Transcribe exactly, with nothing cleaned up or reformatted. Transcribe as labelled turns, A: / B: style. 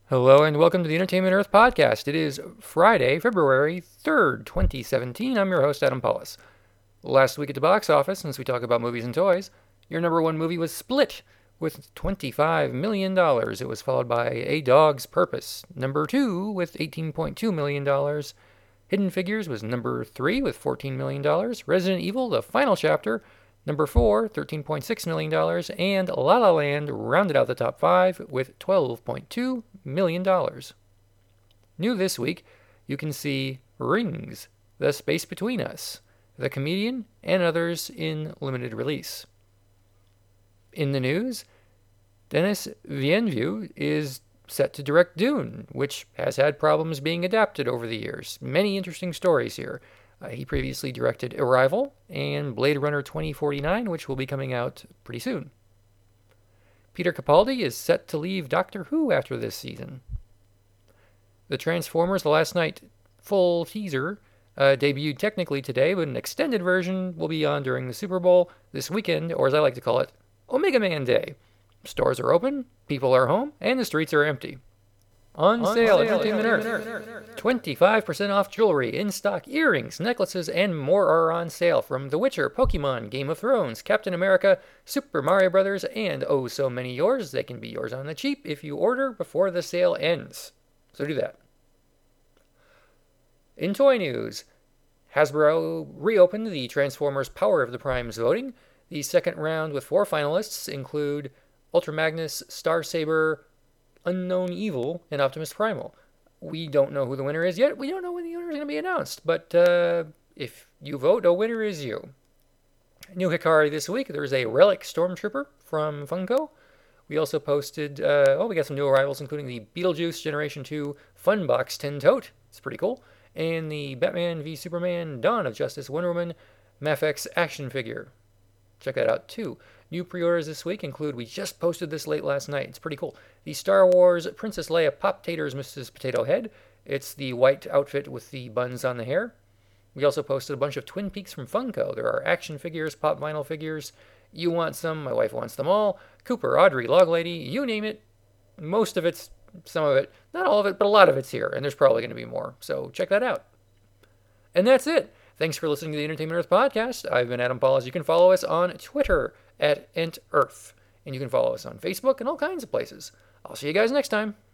A: Hello and welcome to the Entertainment Earth podcast. It is Friday, February third, twenty seventeen. I'm your host, Adam Paulus. Last week at the box office, since we talk about movies and toys, your number one movie was Split with twenty-five million dollars. It was followed by A Dog's Purpose, number two, with eighteen point two million dollars. Hidden Figures was number three with fourteen million dollars. Resident Evil, The Final Chapter, number four, thirteen point six million dollars, and La La Land rounded out the top five with twelve point two million dollars. New this week, you can see Rings, The Space Between Us, The Comedian, and others in limited release. In the news, Denis Villeneuve is set to direct Dune, which has had problems being adapted over the years. Many interesting stories here. Uh, he previously directed Arrival and Blade Runner twenty forty-nine, which will be coming out pretty soon. Peter Capaldi is set to leave Doctor Who after this season. The Transformers The Last Night full teaser uh, debuted technically today, but an extended version will be on during the Super Bowl this weekend, or as I like to call it, Omega Man Day. Stores are open, people are home, and the streets are empty. On, On sale at Entertainment Earth. Earth. twenty-five percent off jewelry, in-stock earrings, necklaces, and more are on sale from The Witcher, Pokemon, Game of Thrones, Captain America, Super Mario Brothers, and oh so many yours. They can be yours on the cheap if you order before the sale ends. So do that. In toy news, Hasbro reopened the Transformers Power of the Primes voting. The second round with four finalists include Ultra Magnus, Star Saber, Unknown Evil, and Optimus Primal. We don't know who the winner is yet. We don't know when the winner is going to be announced. But uh, if you vote, a winner is you. New Hikari this week. There's a Relic Stormtrooper from Funko. We also posted, uh, oh, we got some new arrivals, including the Beetlejuice Generation two Funbox ten Tote. It's pretty cool. And the Batman v Superman Dawn of Justice Wonder Woman Mafex action figure. Check that out, too. New pre-orders this week include, we just posted this late last night, it's pretty cool, the Star Wars Princess Leia Pop Taters Missus Potato Head. It's the white outfit with the buns on the hair. We also posted a bunch of Twin Peaks from Funko. There are action figures, pop vinyl figures. You want some, my wife wants them all. Cooper, Audrey, Log Lady, you name it. Most of it's, some of it, not all of it, but a lot of it's here, and there's probably going to be more. So check that out. And that's it. Thanks for listening to the Entertainment Earth podcast. I've been Adam Paulus. You can follow us on Twitter at EntEarth. And you can follow us on Facebook and all kinds of places. I'll see you guys next time.